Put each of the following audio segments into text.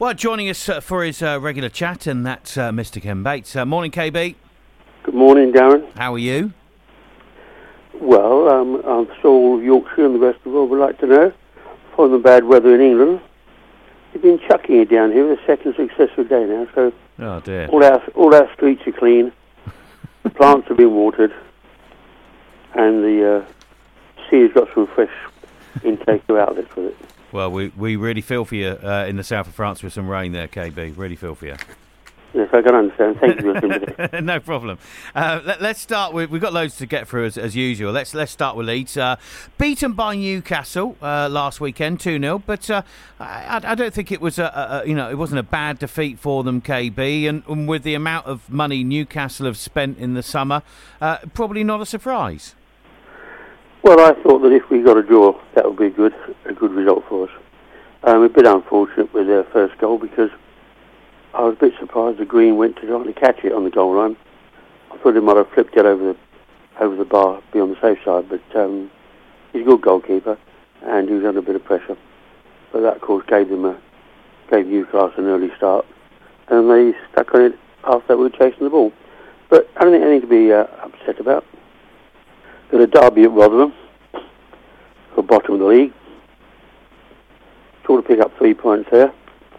Well, joining us for his regular chat, and that's Mr. Ken Bates. Morning, KB. Good morning, Darren. How are you? Well, I'm sure all of Yorkshire and the rest of the world would like to know. Following the bad weather in England, you've been chucking it down here the second successive day now, so Oh, dear. all our streets are clean, the plants have been watered, and the sea has got some fresh intake of outlets with it. Well, we really feel for you in the south of France with some rain there, KB. Really feel for you. Yes, I can understand. Thank you for listening. No problem. Let's start with... We've got loads to get through as usual. Let's start with Leeds. Beaten by Newcastle last weekend, 2-0. But I don't think it was it wasn't a bad defeat for them, KB. And with the amount of money Newcastle have spent in the summer, probably not a surprise. Well, I thought that if we got a draw, that would be a good result for us. A bit unfortunate with their first goal because I was a bit surprised the Green went to try to catch it on the goal line. I thought he might have flipped it over the bar, be on the safe side, but he's a good goalkeeper and he was under a bit of pressure. But that, of course, gave Newcastle an early start, and they stuck on it after they were chasing the ball. But I don't think anything to be upset about. Got a derby at Rotherham for bottom of the league. Sort of pick up 3 points there.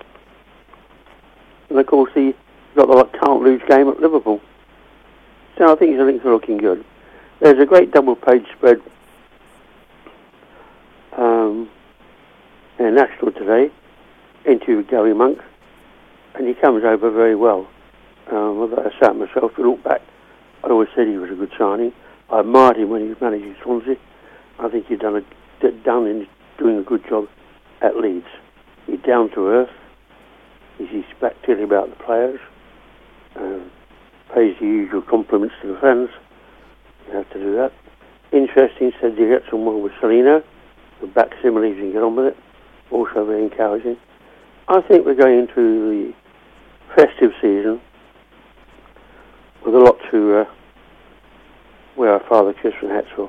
And of course, he got the can't lose game at Liverpool. So I think things are looking good. There's a great double-page spread in National today, interview with Gary Monk, and he comes over very well. Although I sat myself to look back, I always said he was a good signing. I admired him when he was managing Swansea. I think he's done in doing a good job at Leeds. He's down to earth. He's respected about the players. Pays the usual compliments to the fans. You have to do that. Interesting, said you get someone with Salino. The back similarly, you can get on with it. Also very encouraging. I think we're going into the festive season with a lot to wear our Father Christmas hats for.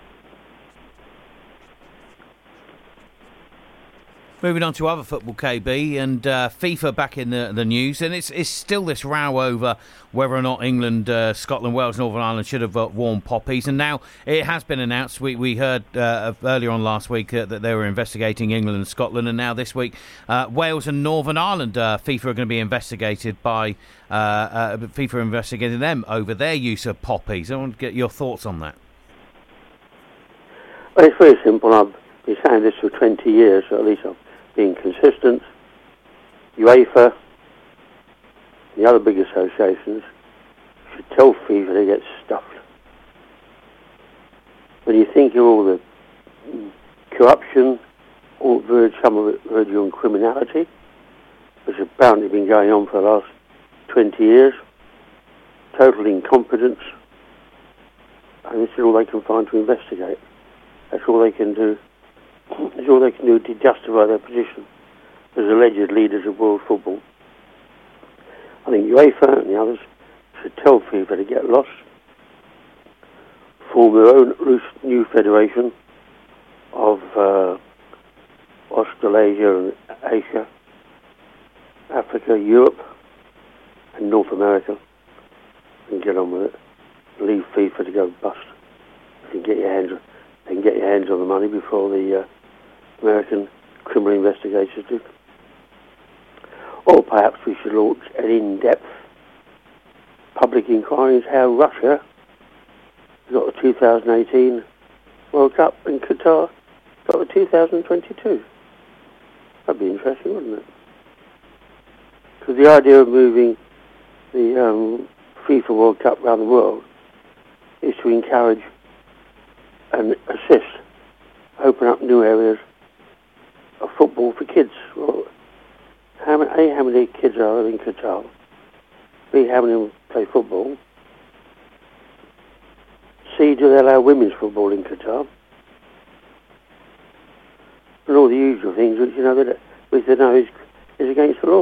Moving on to other football, KB, and FIFA back in the news, and it's still this row over whether or not England, Scotland, Wales, Northern Ireland should have worn poppies, and now it has been announced. We heard earlier on last week that they were investigating England and Scotland, and now this week Wales and Northern Ireland, FIFA are going to be investigated by FIFA investigating them over their use of poppies. I want to get your thoughts on that. Well, it's very simple. I've been saying this for 20 years, so at least I've being consistent. UEFA, the other big associations, should tell FIFA they get stuffed. When you think of all the corruption, some of it verging on criminality, which has apparently been going on for the last 20 years, total incompetence, and this is all they can find to investigate. That's all they can do. It's all they can do to justify their position as alleged leaders of world football. I think UEFA and the others should tell FIFA to get lost, form their own loose new federation of Australasia and Asia, Africa, Europe, and North America, and get on with it. Leave FIFA to go bust. You can get your hands on the money before the American criminal investigators do. Or perhaps we should launch an in-depth public inquiry into how Russia got the 2018 World Cup and Qatar got the 2022. That'd be interesting, wouldn't it? Because the idea of moving the FIFA World Cup around the world is to encourage and assist, open up new areas of football for kids. Well, how many kids are there in Qatar? B, how many of them play football? C, do they allow women's football in Qatar? And all the usual things which they know is against the law.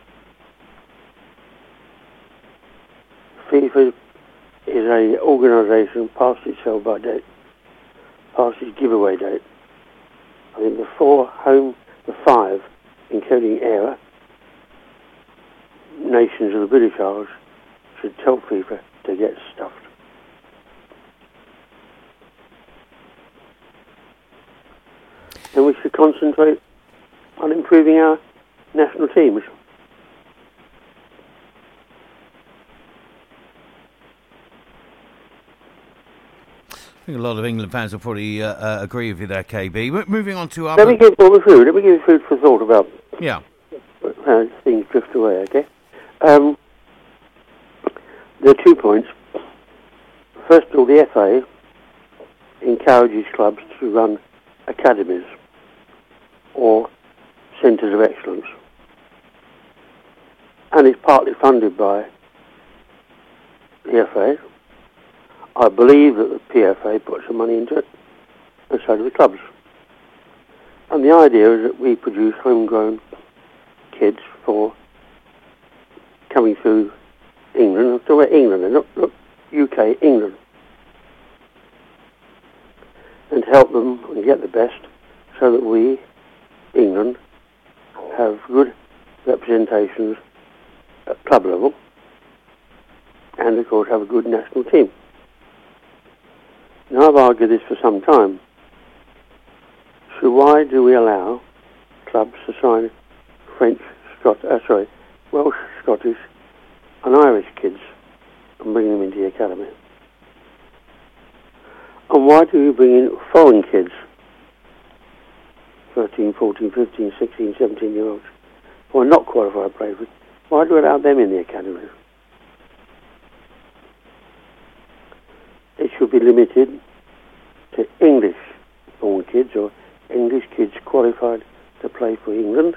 FIFA is an organisation past its sell-by date, past its giveaway date. I think the 5, including ERA, nations of the British Isles should tell FIFA to get stuffed. And we should concentrate on improving our national teams. I think a lot of England fans will probably agree with you there, KB. But moving on to Let me give you food for thought about things drift away, okay? There are 2 points. First of all, the FA encourages clubs to run academies or centres of excellence. And it's partly funded by the FA. I believe that the PFA puts some money into it, and so do the clubs. And the idea is that we produce homegrown kids for coming through England. I'm talking about England, not UK, England. And to help them and get the best so that we, England, have good representations at club level and, of course, have a good national team. Now, I've argued this for some time. So why do we allow clubs to sign Welsh, Scottish and Irish kids and bring them into the academy? And why do we bring in foreign kids, 13, 14, 15, 16, 17-year-olds, who are not qualified players? Why do we allow them in the academy? It should be limited to English-born kids or English kids qualified to play for England,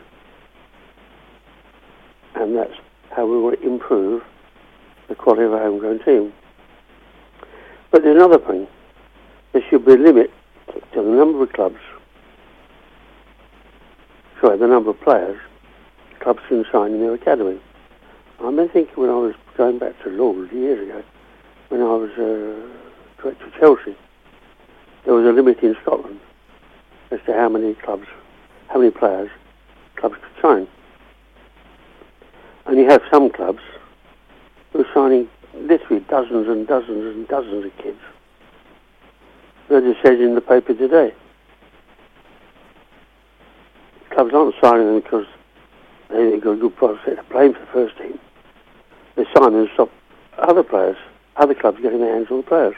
and that's how we will improve the quality of our homegrown team. But there's another thing. There should be a limit to the number of the number of players clubs can sign in their academy. I've been thinking when I was going back to Lords years ago, when I was director of Chelsea, there was a limit in Scotland as to how many players clubs could sign. And you have some clubs who are signing literally dozens and dozens and dozens of kids. As it says in the paper today, clubs aren't signing them because they've got a good prospect of playing for the first team. They sign them to stop other clubs getting their hands on the players.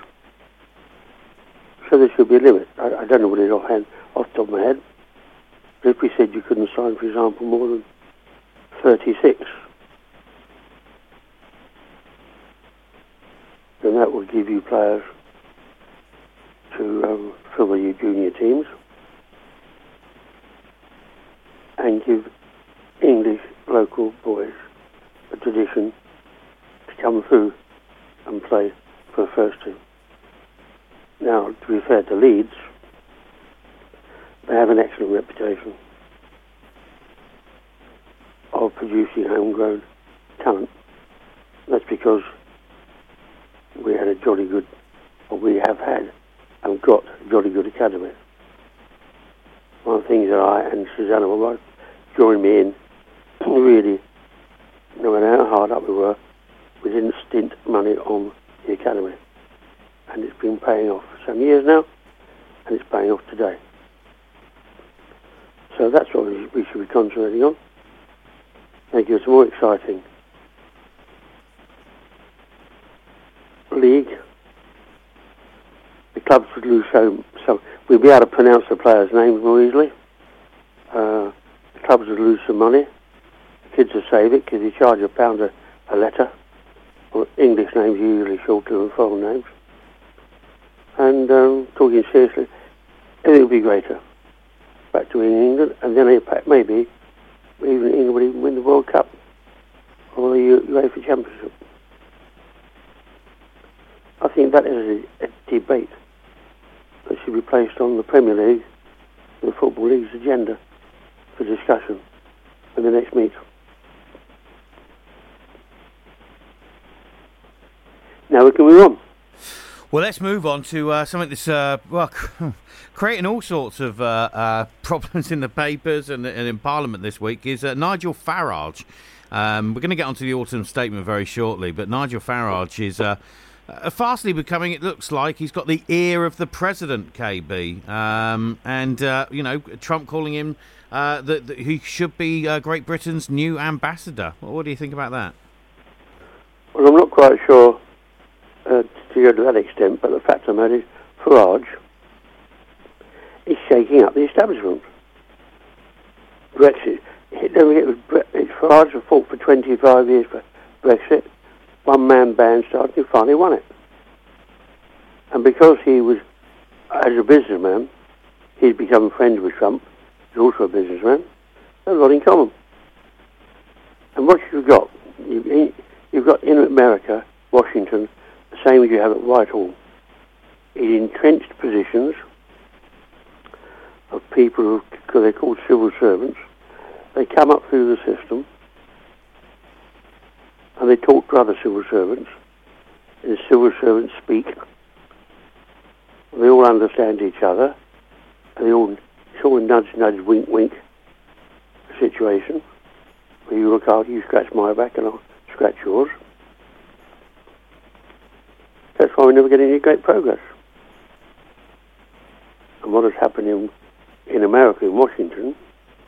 So there should be a limit. I don't know what it is off the top of my head. But if we said you couldn't sign, for example, more than 36, then that would give you players to fill your junior teams and give English local boys a tradition to come through and play for the first team. Now, to be fair to Leeds, they have an excellent reputation of producing homegrown talent. That's because we have had and got a jolly good academy. One of the things that I and Susanna will both join me in, really, no matter how hard up we were, we didn't stint money on the academy. And it's been paying off for some years now, and it's paying off today. So that's what we should be concentrating on. Make it a more exciting league. The clubs would lose so we'd be able to pronounce the players' names more easily. The clubs would lose some money. The kids would save it because you charge £1 a letter. Well, English names are usually shorter than foreign names. And talking seriously, everything would be greater. Back to England, and then maybe even England would even win the World Cup or the UEFA Championship. I think that is a debate that should be placed on the Premier League and the Football League's agenda for discussion in the next meet. Now we can move on. Well, let's move on to something that's creating all sorts of problems in the papers and in Parliament this week is Nigel Farage. We're going to get onto the autumn statement very shortly, but Nigel Farage is fastly becoming, it looks like, he's got the ear of the president, KB. Trump calling him that he should be Great Britain's new ambassador. Well, what do you think about that? Well, I'm not quite sure to go to that extent, but the fact of the matter is Farage is shaking up the establishment. Brexit. Farage has fought for 25 years for Brexit. One-man band started, he finally won it. And because he was, as a businessman, he'd become friends with Trump, he's also a businessman, they've got in common. And what you've got, you've got in America, Washington, the same as you have at Whitehall, is entrenched positions of people who they're called civil servants. They come up through the system and they talk to other civil servants, and the civil servants speak. They all understand each other, and it's all a nudge, nudge, wink, wink situation, where you look after, you scratch my back and I'll scratch yours. That's why we never get any great progress. And what has happened in America, in Washington,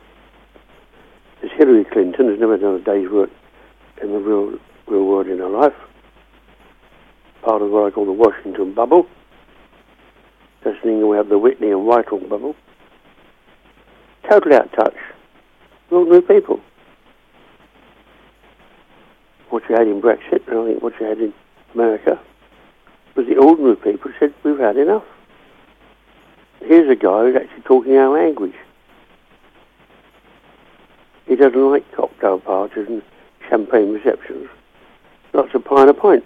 is Hillary Clinton has never done a day's work in the real world in her life. Part of what I call the Washington bubble. Just thinking about the Whitney and Whitehall bubble. Totally out of touch. Ordinary people. What you had in Brexit, and I think what you had in America, was the ordinary people who said, we've had enough. Here's a guy who's actually talking our language. He doesn't like cocktail parties and champagne receptions. Lots of pie and a pint.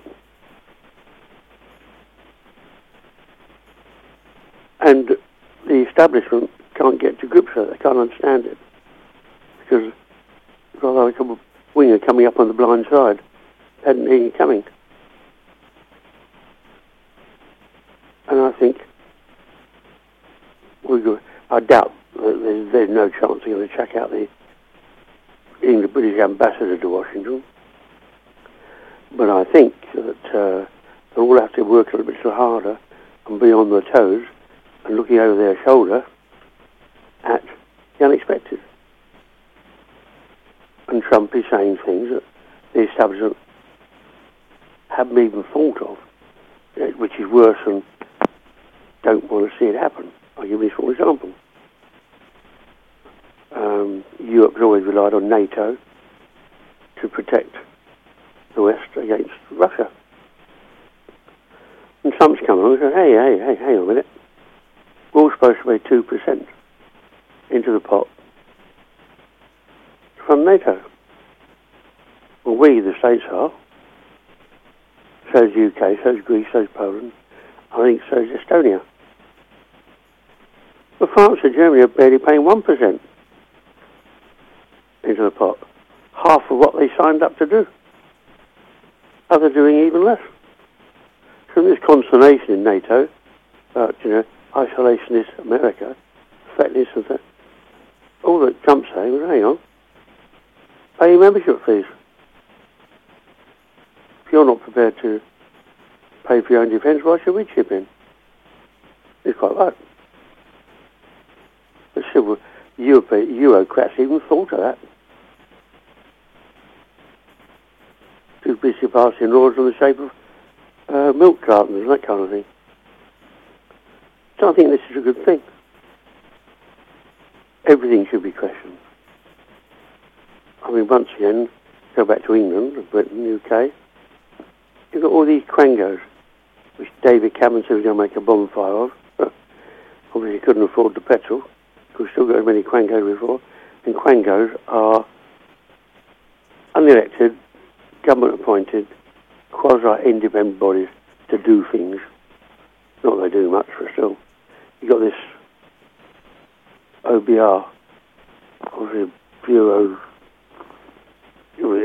And the establishment can't get to grips with it. They can't understand it. Because it's like a winger coming up on the blind side. Hadn't seen it coming. And I think I doubt there's no chance they're going to check out the British ambassador to Washington. But I think that they'll all have to work a little bit harder and be on their toes and looking over their shoulder at the unexpected. And Trump is saying things that the establishment haven't even thought of, which is worse than don't want to see it happen. I'll give you this for example. Europe's always relied on NATO to protect the West against Russia. And Trump's come along and said, hey, hang on a minute. We're all supposed to pay 2% into the pot from NATO. Well, we, the States, are. So's UK, so's Greece, so's Poland. I think so's Estonia. But France and Germany are barely paying 1% into the pot. Half of what they signed up to do. Others doing even less. So there's consternation in NATO about, isolationist America, threatening something. All that Trump's saying was, hang on, pay your membership fees. If you're not prepared to pay for your own defence, why should we chip in? It's quite right. The civil Eurocrats even thought of that. Too busy passing laws in the shape of milk cartons and that kind of thing. So I think this is a good thing. Everything should be questioned. I mean, once again, go back to England, Britain, UK. You've got all these quangos, which David Cameron said was going to make a bonfire of. Obviously, he couldn't afford the petrol. We've still got as many quangos before. And quangos are unelected, government-appointed, quasi-independent bodies to do things. Not that they do much, but still. You've got this OBR, obviously Bureau,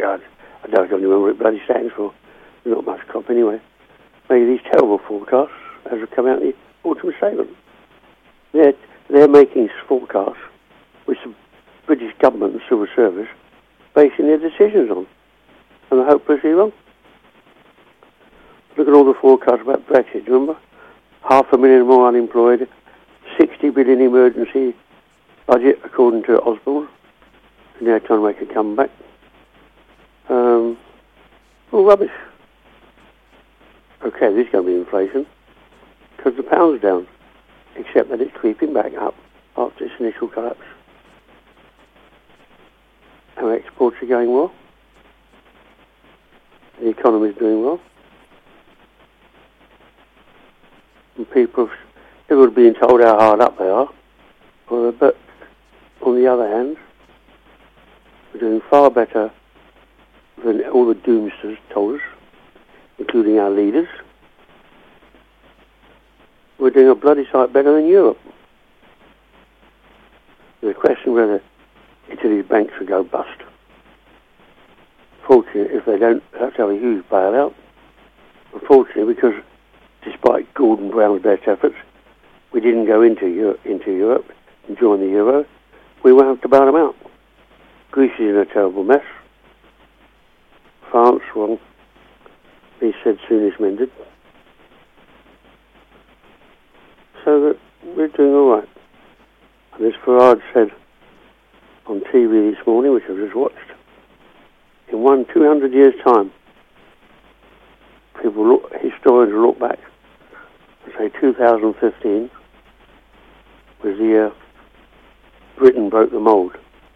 I don't remember what it bloody stands for. Not much cop anyway. Made these terrible forecasts. as have come out in the autumn statement. They're making forecasts which the British government and civil service basing their decisions on, and they're hopelessly wrong. Look at all the forecasts about Brexit. Remember, 500,000 more unemployed, 60 billion emergency budget according to Osborne. And they're trying to make a comeback. All rubbish. Okay, there's going to be inflation because the pound's down, except that it's creeping back up after its initial collapse. Our exports are going well. The economy is doing well. And people are being told how hard up they are. But on the other hand, we're doing far better than all the doomsters told us, including our leaders. We're doing a bloody sight better than Europe. There's a question whether Italy's banks will go bust. Fortunately, if they don't, they have to have a huge bailout. Unfortunately, because despite Gordon Brown's best efforts, we didn't go into Europe and join the euro, we won't have to bail them out. Greece is in a terrible mess. France, well, he said soon is mended. So that we're doing all right. And as Farage said on TV this morning, which I've just watched, in 200 years' time, historians will look back and say 2015 was the year Britain broke the mould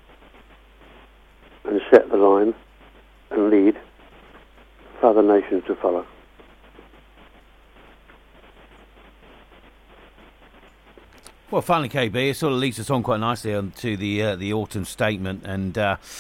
and set the line and lead for other nations to follow. Well, finally, KB, it sort of leads us on quite nicely to the autumn statement, and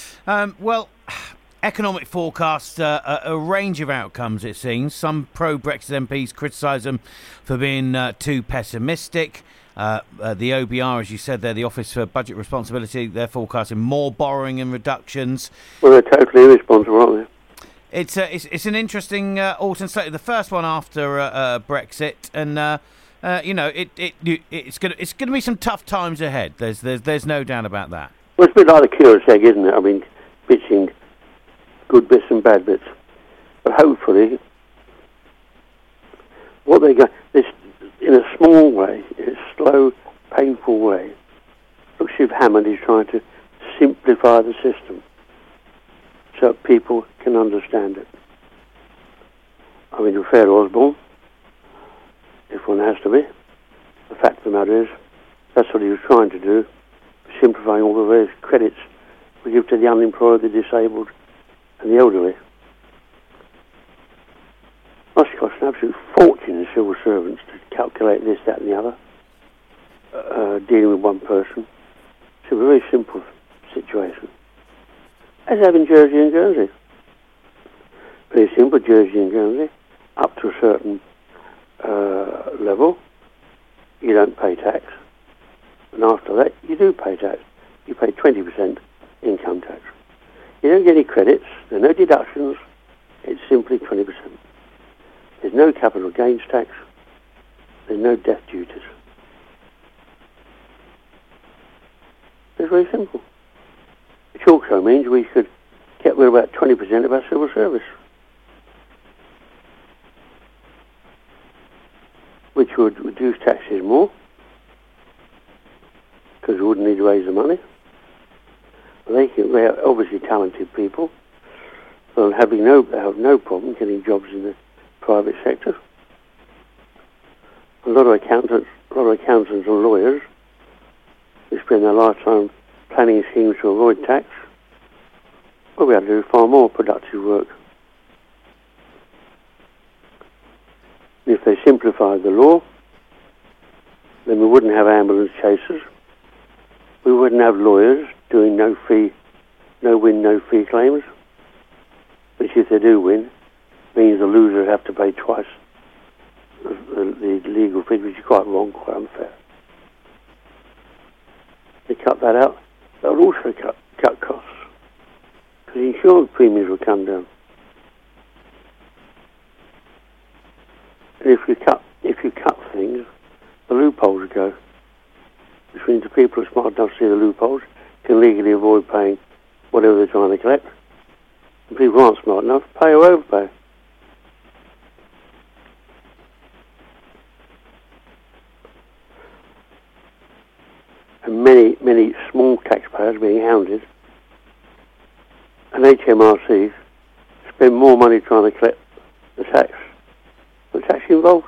economic forecasts, a range of outcomes, it seems. Some pro-Brexit MPs criticise them for being too pessimistic. The OBR, as you said there, the Office for Budget Responsibility, they're forecasting more borrowing and reductions. Well, they're totally irresponsible, aren't they? It's an interesting autumn statement, the first one after Brexit, and it's going to be some tough times ahead. There's no doubt about that. Well, it's a bit like the curious egg, isn't it? I mean, bitching good bits and bad bits, but hopefully, what they got this in a small way, in a slow, painful way. Looks as if Hammond is trying to simplify the system so people can understand it. I mean, to be fair to Osborne, if one has to be, the fact of the matter is, that's what he was trying to do, simplifying all the various credits we give to the unemployed, the disabled, and the elderly. Must cost an absolute fortune in civil servants to calculate this, that, and the other, dealing with one person. It's a very simple situation. As having Jersey and Guernsey. Very simple, Jersey and Guernsey, up to a certain level, you don't pay tax. And after that, you do pay tax. You pay 20% income tax. You don't get any credits, there are no deductions, it's simply 20%. There's no capital gains tax, there's no death duties. It's very simple. Which also means we could get rid of about 20% of our civil service, which would reduce taxes more, because we wouldn't need to raise the money. They're obviously talented people. They have no problem getting jobs in the private sector. A lot of accountants and lawyers who spend their lifetime planning schemes to avoid tax will be able to do far more productive work. If they simplified the law, then we wouldn't have ambulance chasers. We wouldn't have lawyers doing no win, no fee claims, which if they do win, means the losers have to pay twice the legal fee, which is quite wrong, quite unfair. They cut that out. That would also cut costs, because insurance premiums will come down. And if you cut things, the loopholes go. Which means the people who are smart enough to see the loopholes can legally avoid paying whatever they're trying to collect. And people who aren't smart enough pay or overpay. And many small taxpayers being hounded, and HMRC spend more money trying to collect the tax that's actually involved.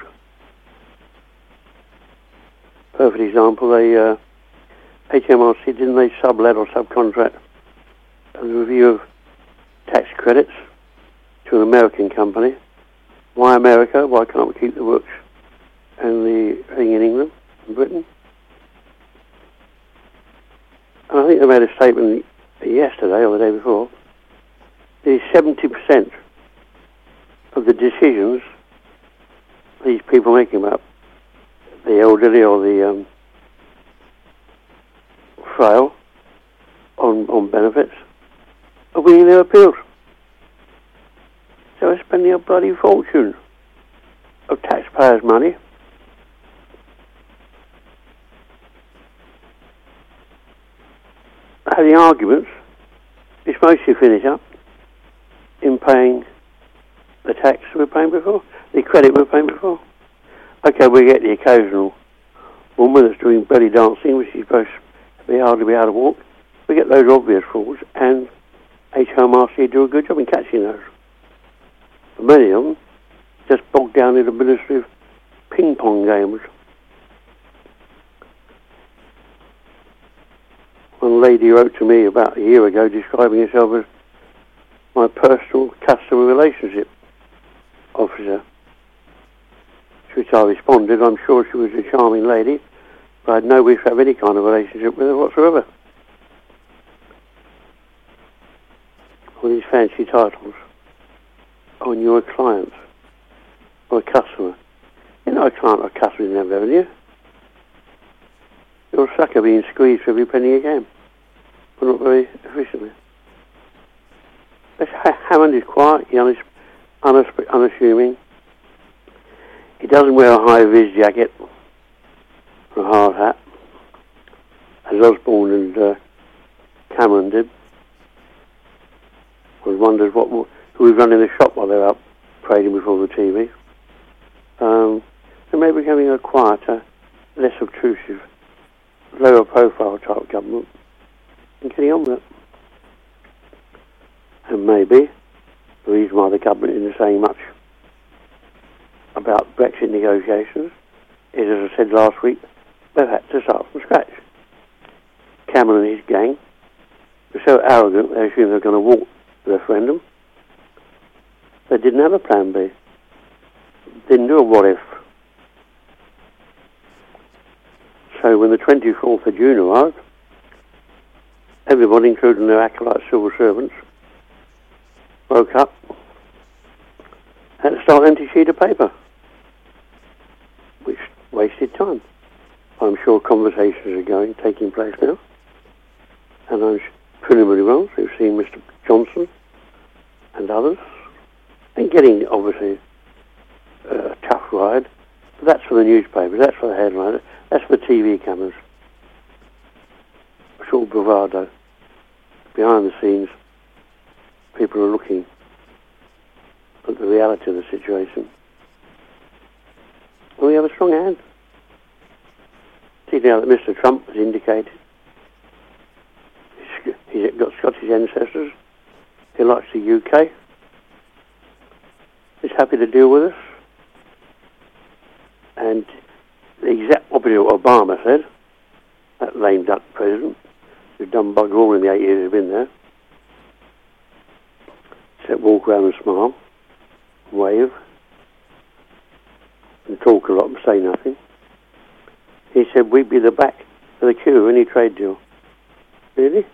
Perfect example, HMRC, didn't they sublet or subcontract the review of tax credits to an American company? Why America? Why can't we keep the works and the thing in England and Britain? And I think they made a statement yesterday or the day before. There's 70% of the decisions these people are making about the elderly or the frail on benefits are winning their appeals. So they're spending a bloody fortune of taxpayers' money. Having arguments, it's mostly finished up in paying the tax we were paying before, the credit we were paying before. Okay, we get the occasional woman that's doing belly dancing, which is supposed to be hardly be able to walk. We get those obvious frauds, and HMRC do a good job in catching those. But many of them just bogged down in administrative ping-pong games. One lady wrote to me about a year ago describing herself as my personal customer relationship officer. To which I responded, I'm sure she was a charming lady, but I had no wish to have any kind of relationship with her whatsoever. All these fancy titles. Oh, and you're a client or a customer. You're not a client or a customer in that revenue. You're a sucker being squeezed for every penny you can, but not very efficiently. Hammond is quiet, he's unassuming. He doesn't wear a high-vis jacket or a hard hat, as Osborne and Cameron did. One wonders who was running the shop while they were up trading before the TV. So maybe becoming a quieter, less obtrusive, lower profile type government and getting on with it. And maybe the reason why the government isn't saying much about Brexit negotiations is, as I said last week, they've had to start from scratch. Cameron and his gang were so arrogant they assumed they were going to walk the referendum. They didn't have a plan B. Didn't do a what if. So when the 24th of June arrived, everybody, including their acolyte civil servants, woke up and had to start an empty sheet of paper, which wasted time. I'm sure conversations are taking place now, and I'm preliminary ones. We've seen Mr. Johnson and others, and getting obviously a tough ride. But that's for the newspapers, that's for the headlines, that's for the TV cameras. It's all bravado. Behind the scenes, people are looking at the reality of the situation. And we have a strong hand. See now that Mr. Trump has indicated he's got Scottish ancestors. He likes the UK. He's happy to deal with us. And the exact opposite of what Obama said, that lame duck president, who's done bugger all in the 8 years he's been there, except walk around and smile, wave, and talk a lot and say nothing. He said we'd be the back of the queue of any trade deal. Really?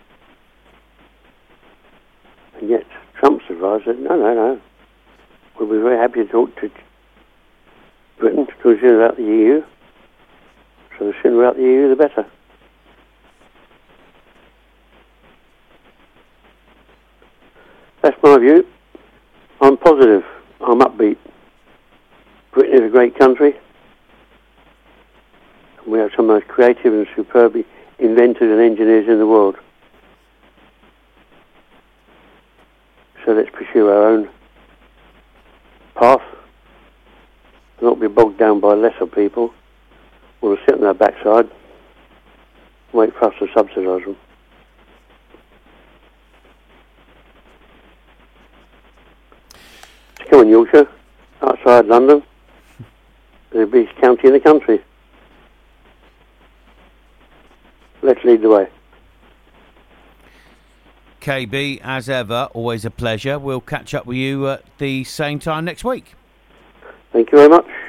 And yet Trump's advisor said, no. We'll be very happy to talk to Britain to consider out the EU. So the sooner we're out the EU, the better. That's my view. I'm positive. I'm upbeat. Britain is a great country. We have some of the most creative and superb inventors and engineers in the world. So let's pursue our own path, not be bogged down by lesser people who will sit on their backside, wait for us to subsidise them. Come on, Yorkshire, outside London, the biggest county in the country. Let's lead the way. KB, as ever, always a pleasure. We'll catch up with you at the same time next week. Thank you very much.